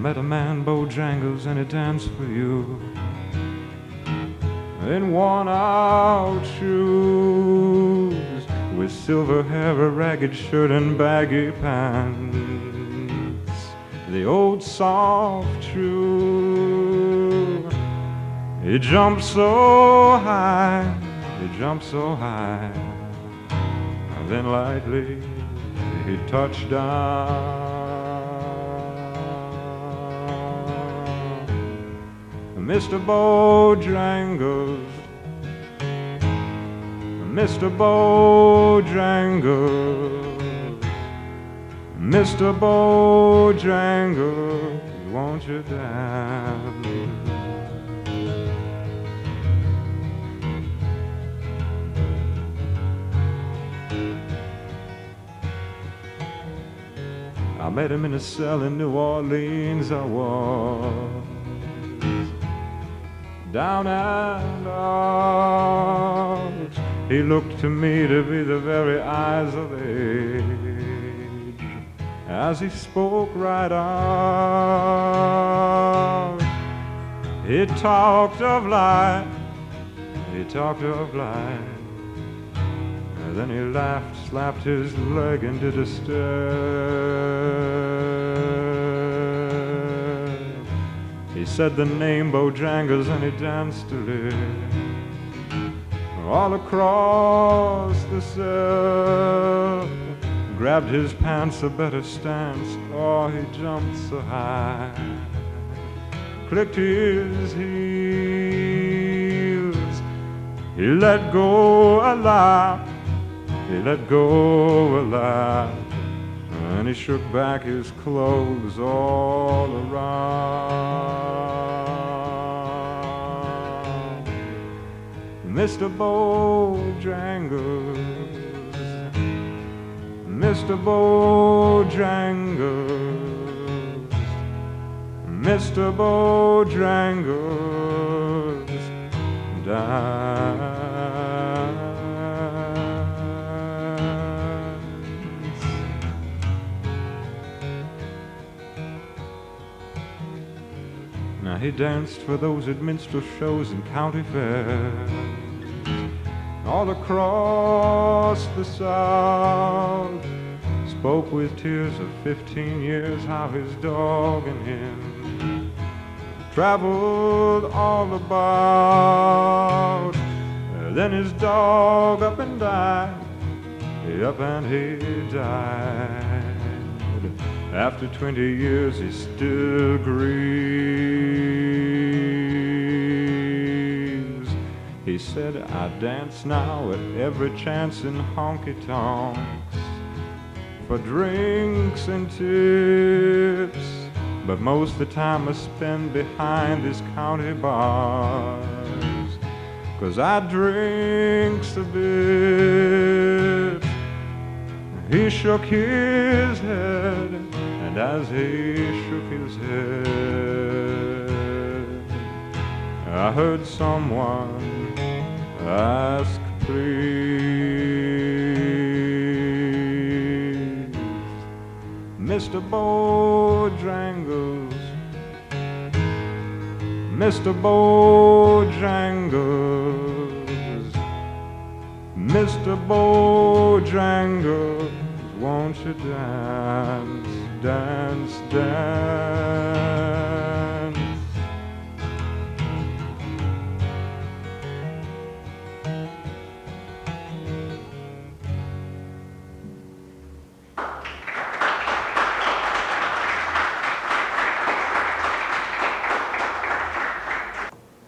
met a man, Bojangles, and he danced for you in worn-out shoes, with silver hair, a ragged shirt, and baggy pants. The old soft shoe. He jumped so high, he jumped so high, and then lightly he touched down. Mr. Bojangles, Mr. Bojangles, Mr. Bojangles, won't you dance? I met him in a cell in New Orleans, I was down and out. He looked to me to be the very eyes of age, as he spoke right out. He talked of life, he talked of life, and then he laughed, slapped his leg, and did a stare. He said the name Bojangles, and he danced to live all across the cell. Grabbed his pants, a better stance, oh, he jumped so high, clicked his heels. He let go a laugh, he let go a laugh, and he shook back his clothes all around. Mr. Bojangles, Mr. Bojangles, Mr. Bojangles died. Now he danced for those at minstrel shows and county fairs all across the South. Spoke with tears of 15 years how his dog and him traveled all about. Then his dog up and died, up and he died. After 20 years he still grieves. He said, I dance now at every chance in honky-tonks for drinks and tips, but most of the time I spend behind these county bars, 'cause I drinks a bit. He shook his head, and as he shook his head, I heard someone ask, please, Mr. Bojangles, Mr. Bojangles, Mr. Bojangles, won't you dance, dance, dance?